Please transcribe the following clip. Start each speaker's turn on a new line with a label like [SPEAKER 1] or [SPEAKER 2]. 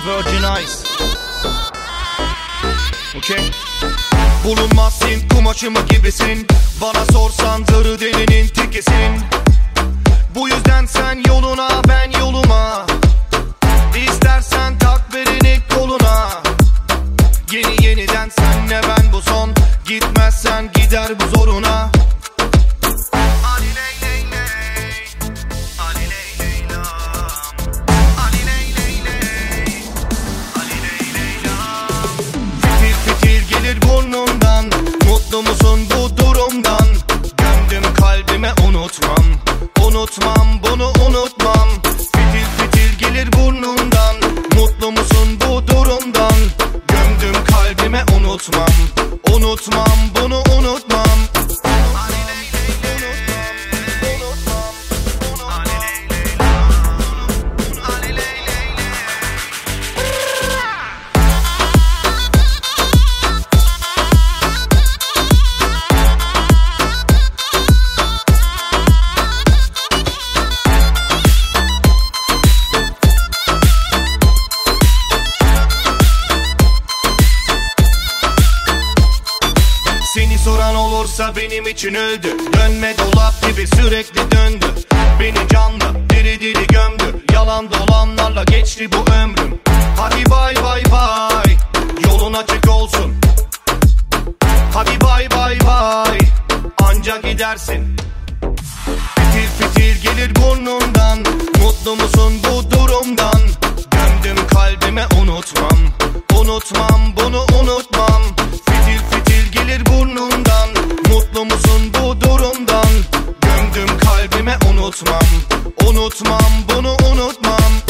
[SPEAKER 1] Virgin Eyes. Okay. Bulunmazsın, kumaşımı gibisin. Bana sorsan zarı delinin tekisin. Bu yüzden sen yoluna, ben yoluma. İstersen tak belini koluna. Yeniden senle ben bu son. Gitmezsen gider bu zoruna. Ali ley ley ley, Ali ley ley lam, Ali ley ley ley, Ali ley ley lam. Fitil fitil gelir burnundan. Mutlu musun bu durumdan? Gömdüm kalbime unutmam. Unutmam bunu unutmam. Fitil fitil gelir burnundan. Mutlu musun bu durumdan? Gömdüm kalbime unutmam. Unutmam bunu unutmam. Seni soran olursa benim için öldü. Dönme dolap gibi sürekli döndü. Beni canlı diri diri gömdü. Yalan dolanlarla geçti bu ömrüm. Hadi bay bay bay, yolun açık olsun. Hadi bay bay bay, anca gidersin. Fitil fitil gelir burnundan. Mutlu musun bu durumdan? Gömdüm kalbime unutmam. Unutmam bunu unutmam. Fitil fitil gelir burnundan. Mutlu musun bu durumdan? Gömdüm kalbime unutmam. Unutmam bunu unutmam.